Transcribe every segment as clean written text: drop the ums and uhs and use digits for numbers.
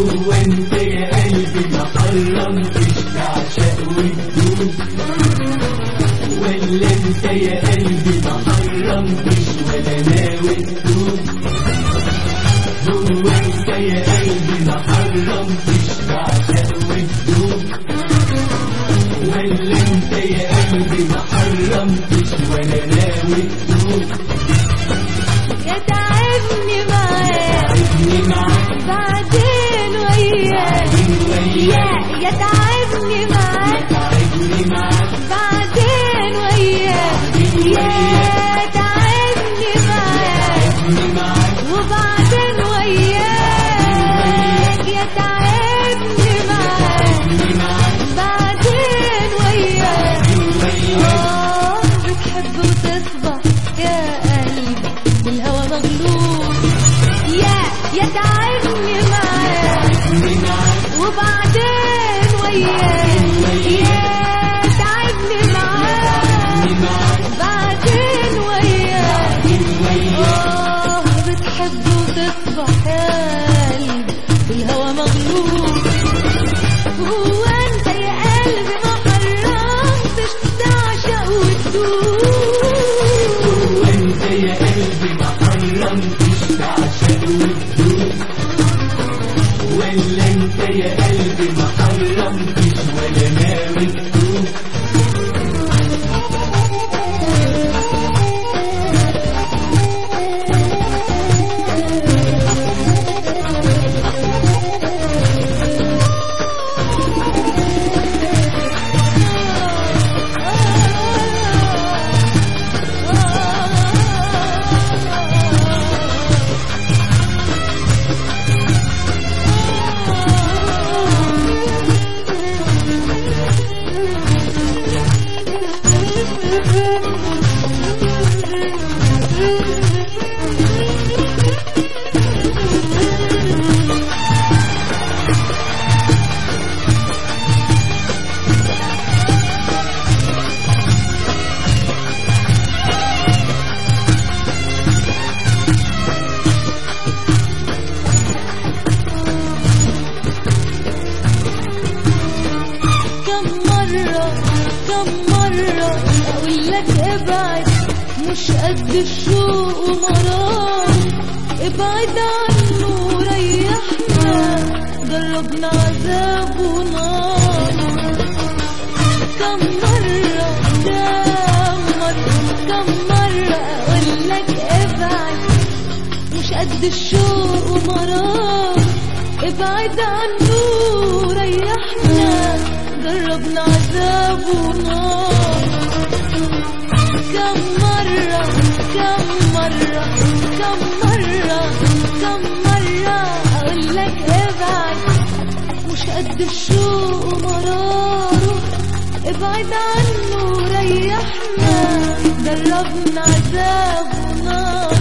هو انت يا قلبي ما حرمتش تعشق وتدوب، ولا انت يا قلبي ما حرمتش ولا ناوي تدوب؟ هو انت يا قلبي ما حرمتش تعشق وتدوب، ولا انت يا قلبي ما حرمتش ولا ناوي تدوب؟ يا تعبني معاك بعدين وياك، يا تعبني معاك بعدين وياك، يا تعبني معاك وبعدين وياك، يا تعبني معاك بعدين وياك. بتحب وتصبح يا قلبي بالهوى مغلوب، يا تعبني معاك وبعدين وياك، يا تعبني معاك بعدين وياك. بتحب وتصبح يا قلبي بالهوى مغلوب، هو انت يا قلبي ما حرمتش تعشق وتدوب؟ هو انت يا قلبي ما حرمتش تعشق وتدوب، ولا انت يا قلبي ما حرمتش ولا ناوي تدوب؟ كم مرة أقول لك ابعد، مش قد الشوق ومرار، ابعد عنه وريحنا، جربنا عذاب ونار. كم مرة أقول لك ابعد، مش قد الشوق ومرار، ابعد عنه وريحنا، جربنا عذاب ونار. كم مرة أقول لك ابعد، مش قد الشوق ومراره، ابعد عنه وريحنا، جربنا عذاب ونار.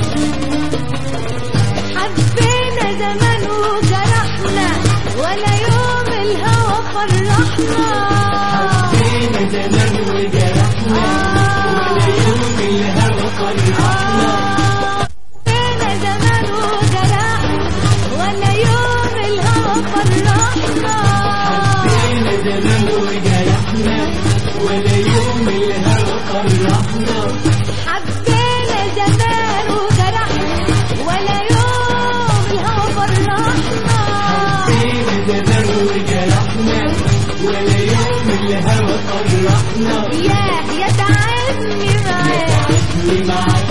حبينا زمان وجرحنا، ولا يوم الهوى فرحنا. حبينا زمان وجرحنا، ولا يوم الهوى فرحنا. حبينا زمان وجرحنا، ولا يوم الهوى فرحنا. حبينا زمان وجرحنا، ولا يوم الهوى فرحنا. حبينا زمان وجرحنا، ولا يوم الهوى فرحنا. حبينا زمان وجرحنا، ولا يوم الهوى فرحنا. يا تعبني معاك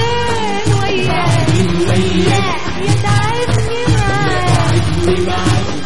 وبعدين وياك، يا تعبني معاك